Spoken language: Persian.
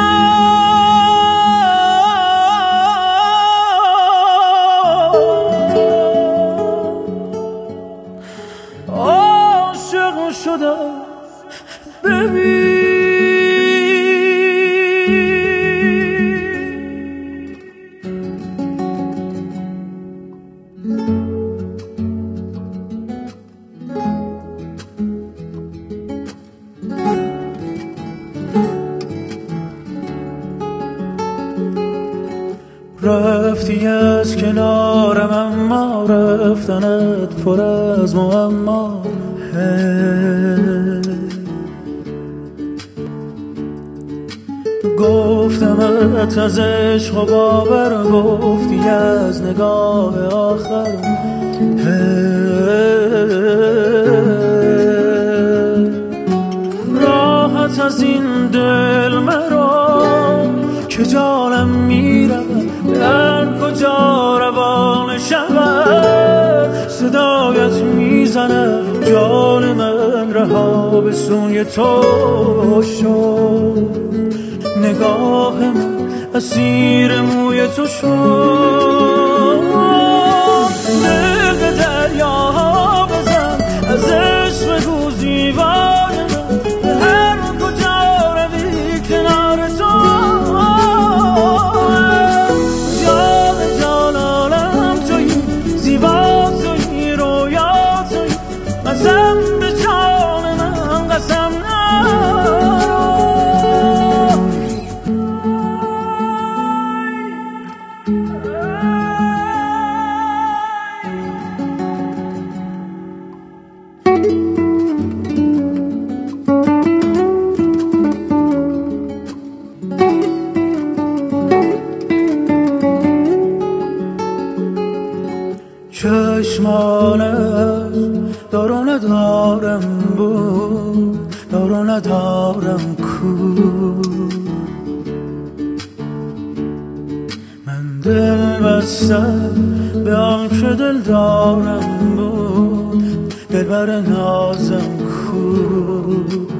عاشق شدم ببین رفتی از کنارم اما رفتنت پر از معما گفتمت از عشق و باور گفتی از نگاه آخر راحت از این دل مرا که جانم میرم در کجا روان شود صدایت میزنه جان من رها به سوی تو شد نگاه من اسیر موی تو شد دل به دریاها بزن از عشق بگو زیبای من به هر کجا روی کنار تو جان جانانم تویی زیبا تویی رویا تویی قسم به جان من قسم چشمانت دارو ندارم بود دارو ندارم کو من دل بسته به آن که دل دارم بود دل بر نازم کو